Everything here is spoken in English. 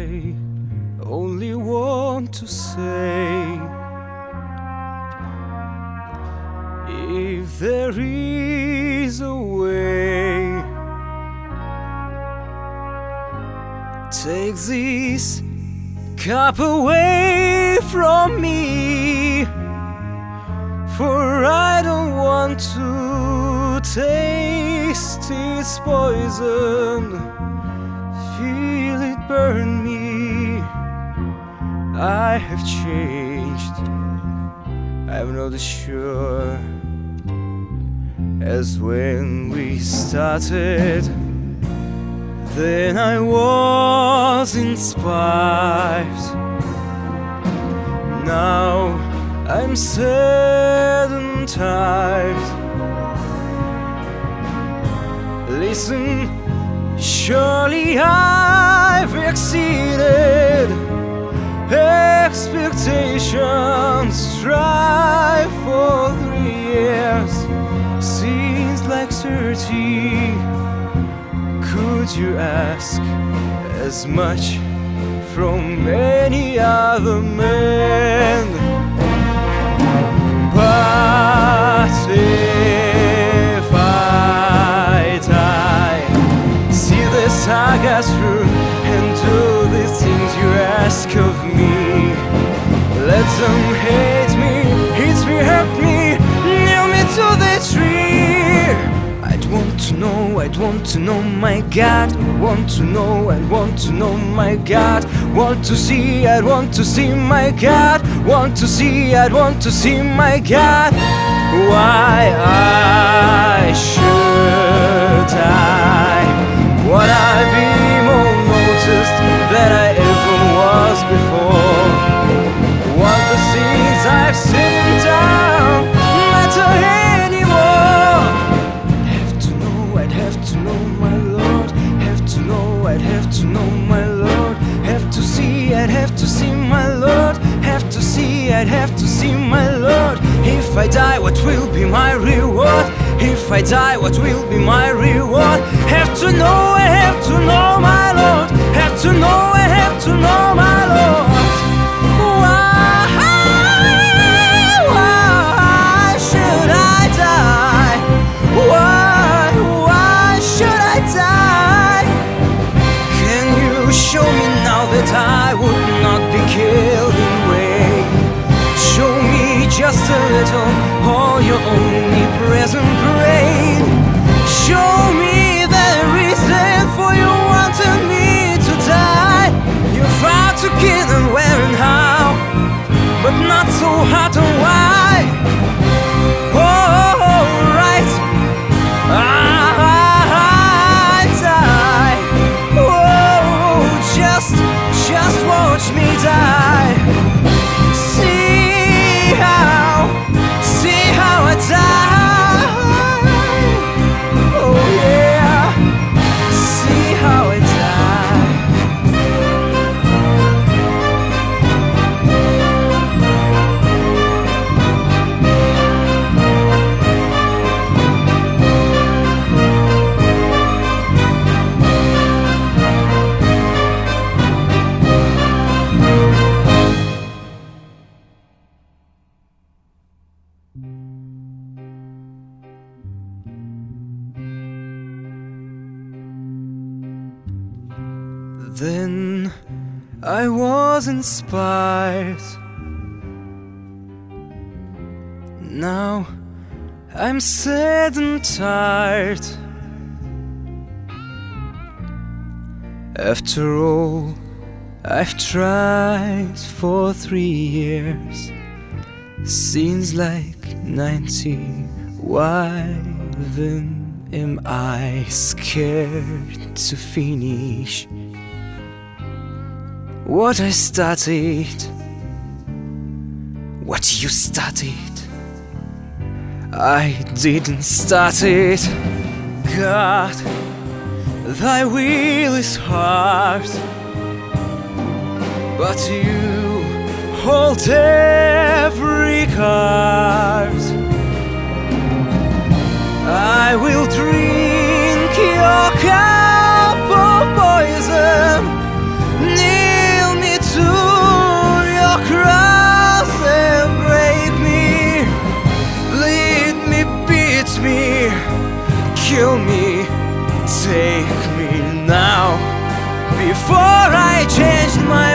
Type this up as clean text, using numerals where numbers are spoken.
I only want to say, if there is a way, take this cup away from me, for I don't want to taste its poison, feel it burn me. I have changed, I'm not as sure as when we started. Then I was inspired. Now I'm sad and tired. Listen, surely I've exceeded expectations. Strive for 3 years, seems like 30. Could you ask as much from any other man? But if I die, see the saga through and do the things you ask of me. Let them hate me, hit me, hurt me, nail me to the tree. I'd want to know, my God. Want to know, I'd want to know, my God. Want to see, I'd want to see, my God. Want to see, I'd want to see, my God. Why I should die? Would I be more noticed than I ever was before? What the seeds I've seen down matter anymore? I'd have to know, my Lord. Have to know, I'd have to know, my Lord. Have to see, I'd have to see, my Lord. Have to see, I'd have to see, my Lord. If I die, what will be my reward? If I die, what will be my reward? Have to know, I have to know, my Lord. Have to know, I have to know, my Lord. Why should I die? Why should I die? Can you show me now that I would not be killed in vain? Show me just a little, or your omnipresent brain. Show me the reason for you wanting me to die. You vowed to kill and where and how, but not so hard and why. Oh, right, I die. Oh, just watch me die. See how I die. Oh yeah, see how I die. Then I was inspired. Now I'm sad and tired. After all, I've tried for 3 years. Seems like 90. Why then am I scared to finish what I started? What you started, I didn't start it. God, thy will is hard, but you hold every card. I will drink your cup of poison. kill me, take me now, before I change my